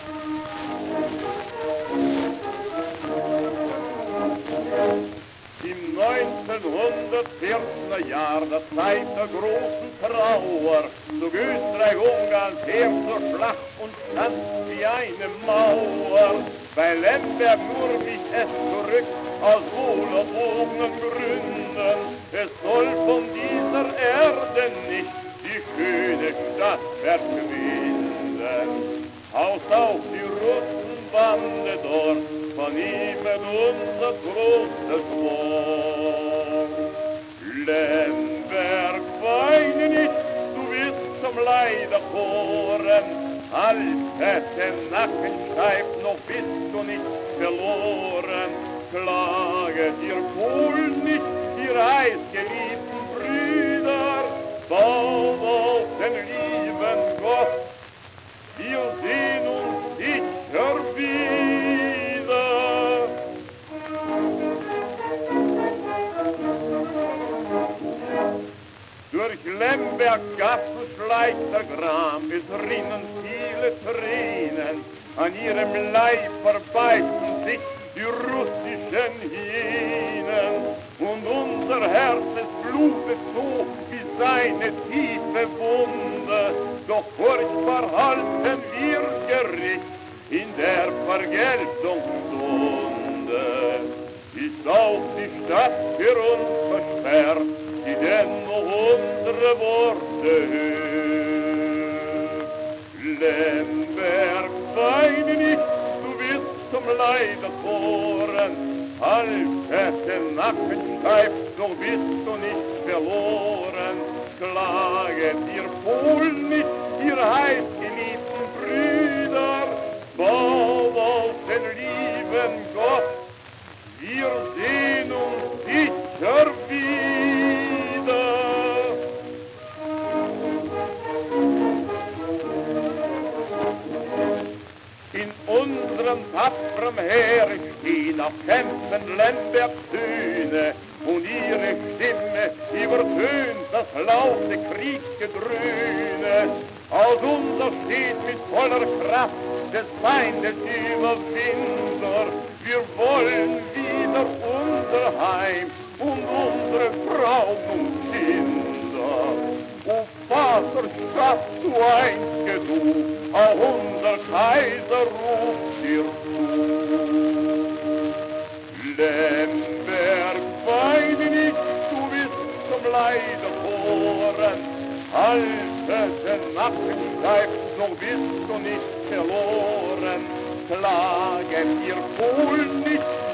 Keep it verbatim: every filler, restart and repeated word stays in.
Im neunzehnhundertvierzehner Jahr, der Zeit der großen Trauer, zog Österreich Ungarns Heer zur Schlacht und stand wie eine Mauer. Bei Lemberg nur wich es zurück aus wohlerwogenen Gründen. Es soll von dieser Erde nicht die schöne Stadt verschwinden. Haus auf die Russenbande dort, von ihm wird unser großes Wort. Lemberg, weine nicht, du wirst zum Leider koren. Halte den Nacken steif, noch bist du nicht verloren. Klaget ihr wohl nicht, ihr heißgeliebten Brüder, baut auf den lieben Gott, wir sehen uns sicher wieder. Durch Lemberg Gassen schleicht der Gram, es rinnen viele Tränen, an ihrem Leib verbeißen sich die russischen Hyänen, und unser Herz es blutet so wie seine tiefe Wunde, doch furchtbar halten wir Gericht in der Vergeltungsstunde. Ist auch die Stadt für uns versperrt, die dennoch unsere Worte hört. Lemberg, weine nicht, du wirst zum Leider koren. Halte den Nacken steif, doch bist du nicht verloren. Klaget ihr wohl nicht, ihr heißgeliebten Brüder, bau auf den lieben Gott, wir sehen uns sicher wieder. In unserem tapferen Heere stehen auf Kämpfen Lembergs Söhne, und ihre Stimme übertönt das laute Kriegsgedröhne. Aus unser steht mit voller Kraft des Feindes Überwinder. Wir wollen wieder unser Heim und unsere Frauen und Kinder. O Vater, Stadt, du einzige du, auch unser Kaiser ruft dir zu. Lemberg, weine nicht, du bist zum Leider koren. Halte den Nacken steif, noch bist du nicht verloren. Klagen ihr wohl nicht,